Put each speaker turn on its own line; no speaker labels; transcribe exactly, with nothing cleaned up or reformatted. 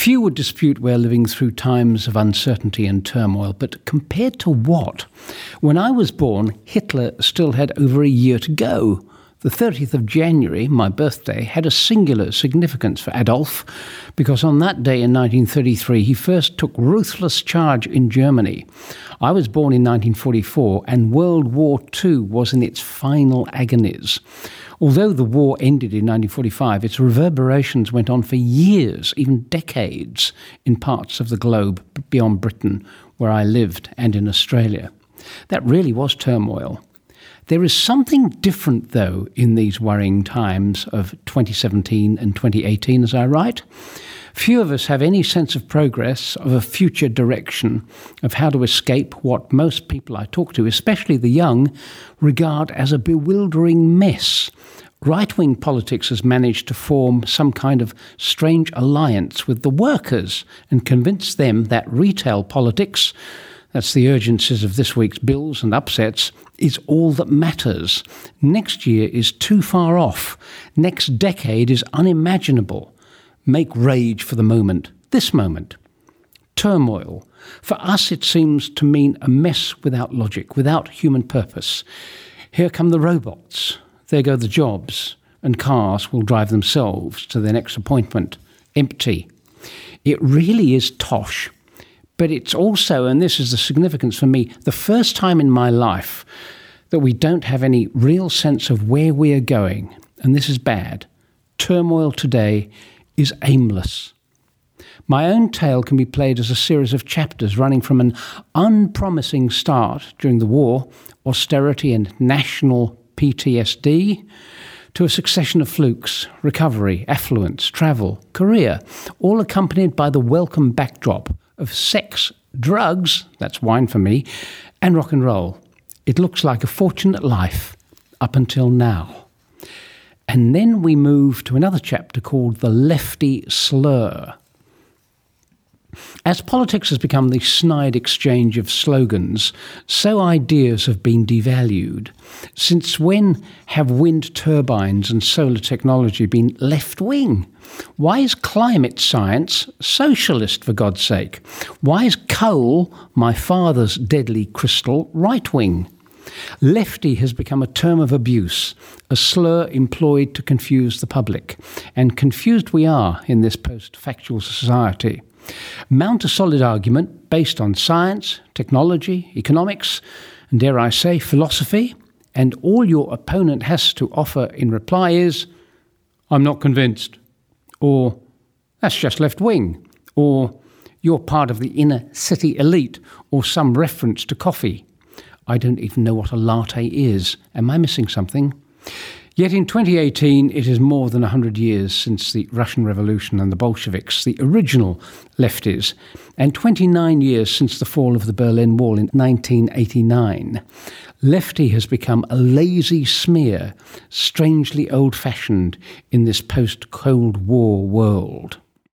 Few would dispute we're living through times of uncertainty and turmoil, but compared to what? When I was born, Hitler still had over a year to go. The thirtieth of January, my birthday, had a singular significance for Adolf, because on that day in nineteen thirty-three, he first took ruthless charge in Germany. I was born in nineteen forty-four, and World War Two was in its final agonies. Although the war ended in nineteen forty-five, its reverberations went on for years, even decades, in parts of the globe beyond Britain, where I lived, and in Australia. That really was turmoil. There is something different, though, in these worrying times of twenty seventeen and twenty eighteen, as I write. Few of us have any sense of progress, of a future direction, of how to escape what most people I talk to, especially the young, regard as a bewildering mess. Right-wing politics has managed to form some kind of strange alliance with the workers and convince them that retail politics, that's the urgencies of this week's bills and upsets, is all that matters. Next year is too far off. Next decade is unimaginable. Make rage for the moment, this moment. Turmoil. For us, it seems to mean a mess without logic, without human purpose. Here come the robots. There go the jobs, and cars will drive themselves to their next appointment. Empty. It really is tosh. But it's also, and this is the significance for me, the first time in my life that we don't have any real sense of where we are going. And this is bad. Turmoil today is aimless. My own tale can be played as a series of chapters running from an unpromising start during the war, austerity and national P T S D, to a succession of flukes, recovery, affluence, travel, career, all accompanied by the welcome backdrop of sex, drugs, that's wine for me, and rock and roll. It looks like a fortunate life up until now. And then we move to another chapter called The Lefty Slur. As politics has become the snide exchange of slogans, so ideas have been devalued. Since when have wind turbines and solar technology been left-wing? Why is climate science socialist, for God's sake? Why is coal, my father's deadly crystal, right-wing? Lefty has become a term of abuse, a slur employed to confuse the public. And confused we are in this post-factual society. Mount a solid argument based on science, technology, economics, and dare I say, philosophy, and all your opponent has to offer in reply is, I'm not convinced, or that's just left-wing, or you're part of the inner city elite, or some reference to coffee. I don't even know what a latte is. Am I missing something? Yet in twenty eighteen, it is more than one hundred years since the Russian Revolution and the Bolsheviks, the original lefties, and twenty-nine years since the fall of the Berlin Wall in nineteen eighty-nine. Lefty has become a lazy smear, strangely old-fashioned in this post-Cold War world.